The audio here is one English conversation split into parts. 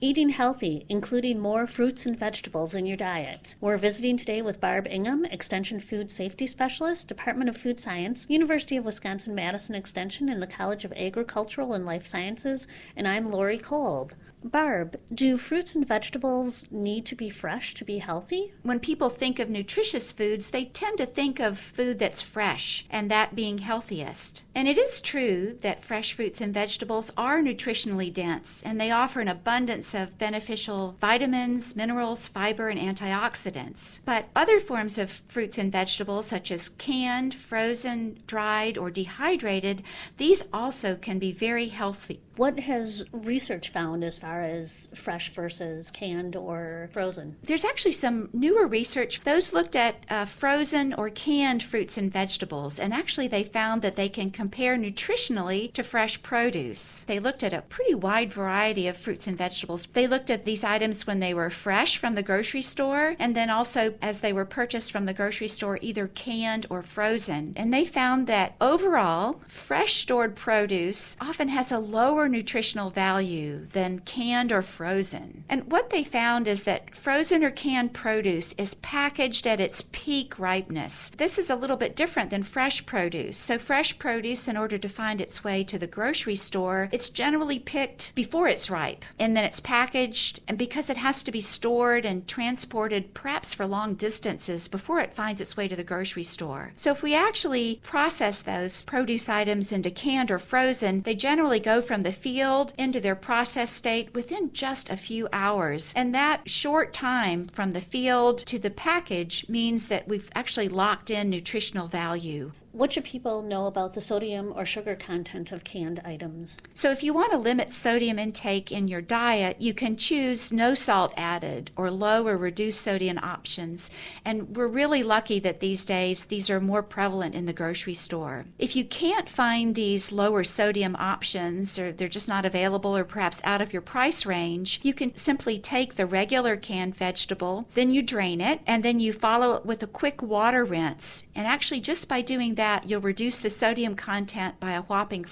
Eating healthy, including more fruits and vegetables in your diet. We're visiting today with Barb Ingham, Extension Food Safety Specialist, Department of Food Science, University of Wisconsin-Madison Extension, and the College of Agricultural and Life Sciences, and I'm Lori Kolb. Barb, do fruits and vegetables need to be fresh to be healthy? When people think of nutritious foods, they tend to think of food that's fresh and that being healthiest. And it is true that fresh fruits and vegetables are nutritionally dense, and they offer an abundance of beneficial vitamins, minerals, fiber, and antioxidants. But other forms of fruits and vegetables, such as canned, frozen, dried, or dehydrated, these also can be very healthy. What has research found as far as fresh versus canned or frozen? There's actually some newer research. Those looked at frozen or canned fruits and vegetables, and actually they found that they can compare nutritionally to fresh produce. They looked at a pretty wide variety of fruits and vegetables. They looked at these items when they were fresh from the grocery store, and then also as they were purchased from the grocery store, either canned or frozen. And they found that overall, fresh stored produce often has a lower nutritional value than canned or frozen. And what they found is that frozen or canned produce is packaged at its peak ripeness. This is a little bit different than fresh produce. So fresh produce, in order to find its way to the grocery store, it's generally picked before it's ripe, and then it's packaged, and because it has to be stored and transported perhaps for long distances before it finds its way to the grocery store. So if we actually process those produce items into canned or frozen, they generally go from the field into their process state within just a few hours. And that short time from the field to the package means that we've actually locked in nutritional value. What should people know about the sodium or sugar content of canned items? So if you want to limit sodium intake in your diet, you can choose no salt added or low or reduced sodium options. And we're really lucky that these days these are more prevalent in the grocery store. If you can't find these lower sodium options, or they're just not available or perhaps out of your price range, you can simply take the regular canned vegetable, then you drain it, and then you follow it with a quick water rinse. And actually just by doing that, you'll reduce the sodium content by a whopping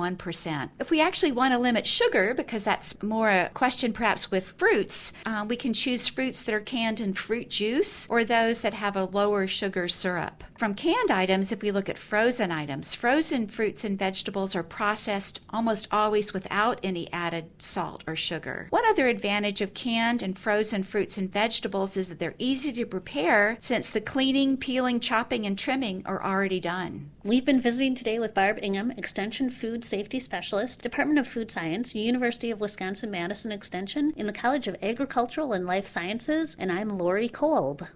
41%. If we actually want to limit sugar, because that's more a question perhaps with fruits, we can choose fruits that are canned in fruit juice or those that have a lower sugar syrup. From canned items, if we look at frozen items, frozen fruits and vegetables are processed almost always without any added salt or sugar. One other advantage of canned and frozen fruits and vegetables is that they're easy to prepare, since the cleaning, peeling, chopping, and trimming are already done. We've been visiting today with Barb Ingham, Extension Food Safety Specialist, Department of Food Science, University of Wisconsin-Madison Extension, in the College of Agricultural and Life Sciences, and I'm Lori Kolb.